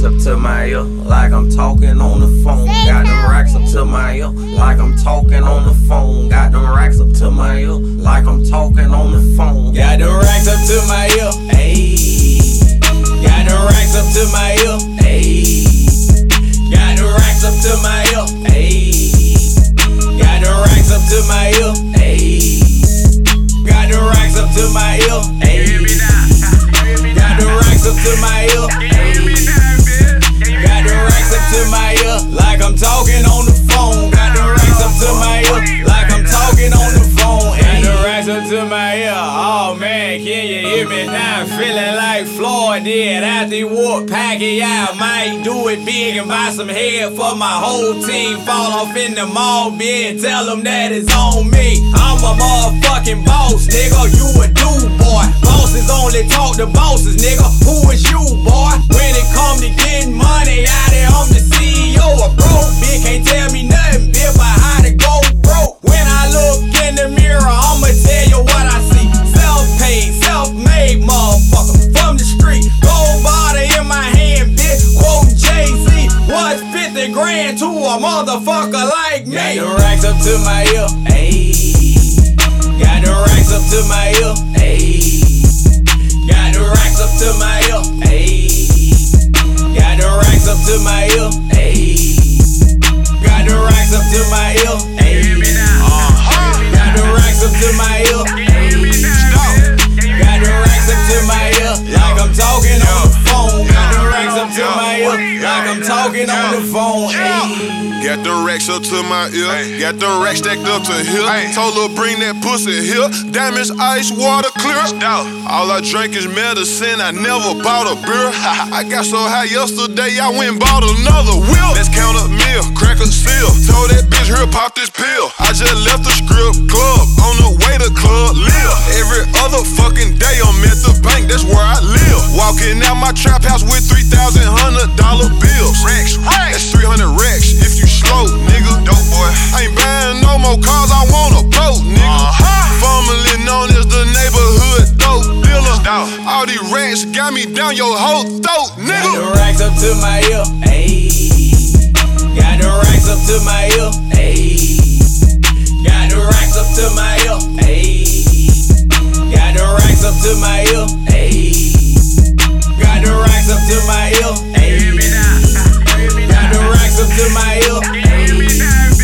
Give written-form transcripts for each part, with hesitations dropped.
up to my ear, like I'm talking on the phone. Got them racks up to my ear, like I'm talking on the phone. Got them racks up to my ear, like I'm talking on the phone. Got them racks up to my ear, ayy. Got them racks up to my ear, ayy. Got them racks up to my ear, ayy. Got them racks up to my ear, ayy. Got them racks up to my ear, ayy. Got them racks up to my ear, ayy. Got them racks up to my ear, like I'm talking on the phone. Got them racks up to my ear, like I'm talking on the phone. Got them racks up to my ear. Oh man, can you hear me now? Feeling like Floyd did after he whooped Pacquiao. Might do it big and buy some head for my whole team. Fall off in the mall, bed, tell them that it's on me. I'm a motherfucking boss, nigga. You a dude, boy. Bosses only talk to bosses, nigga. Who is you, boy? When it come to getting money out here, I'm the CEO of broke. Bitch can't tell me nothing, bitch, but how to go broke. When I look in the mirror, I'ma tell you what I see. Self-paid, self-made motherfucker from the street. Gold bottle in my hand, bitch, quoting Jay-Z. What's 50 grand to a motherfucker like me? Got them racks up to my ear, ayy. Got them racks up to my ear, ayy. Got them racks up to my ear, ayy. Got them racks up to my ear, ayy. Got them racks up to my ear, ayy. Got them racks up to my ear, ayy. Got them racks up to my ear, like I'm talking on the phone. Got them racks up to my ear, like I'm talking on the phone, ayy. Got the racks up to my ear, got the racks stacked up to here. Told her bring that pussy here, diamonds, ice, water, clear. All I drink is medicine, I never bought a beer. I got so high yesterday, I went and bought another wheel. Let's count up meal, crack a seal. Told that bitch here, pop this pill. I just left the strip club, on the way to Club Live. Every other fucking day I'm at the bank, that's where I live. Walking out my trap house with $3,000 bills. Racks, that's 300 racks if you slow, nigga. Dope boy. I ain't buying no more cars, I want a boat, nigga. Formerly known as the neighborhood dope dealer. All these racks got me down your whole throat, nigga. Got the racks up to my ear, ayy. Got the racks up to my ear, ayy. Got the racks up to my ear, ayy. Got the racks up to my ear, ayy. Got the racks up to my ear, ayy. Got the racks up to my ear, ayy.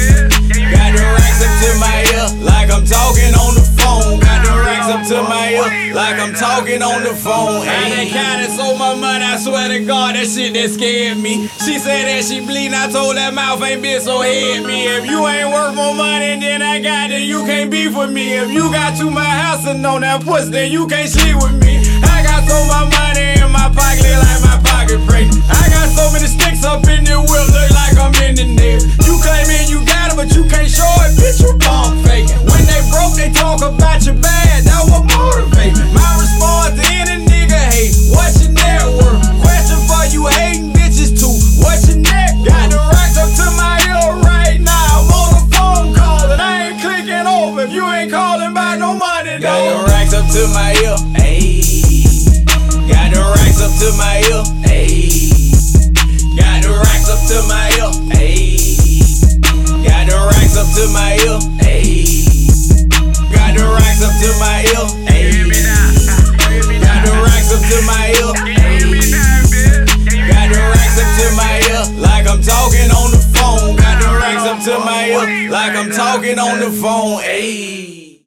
Got the racks up to my ear, like I'm talking on the phone. Got the racks up to my ear, like I'm talking on the phone. I done counted so much money, I swear to God, that shit that scared me. She said that she bleeding, I told that mouth ain't been so head me. If you ain't worth more money than I got, then you can't beef with me. If you got too much house and on that pussy, then you can't sleep with me. I got so much money in my pocket, like my pocket break. I got so many sticks up in the whip, look like I'm in the nail. You claiming you got it, but you can't show it, bitch, you pump faking. When they broke, they talk about your bad, that what motivate me. My response to any nigga hate, what's your net worth? Question for you hating bitches too, what's your net worth? Got the racks up to my ear right now, I'm on a phone call and I ain't clicking off if you ain't calling by no money, though. Got the racks up to my ear, ayy. Got the racks up to my ear, ayy. Got the racks up to my ear, ayy. Got the racks up to my ear, ayy. Got the racks up to my ear, ayy. Got the racks up to my ear, ayy. Got the racks up to my ear, like I'm talking on the phone. Got the racks up to my ear, like I'm talking on the phone, ayy.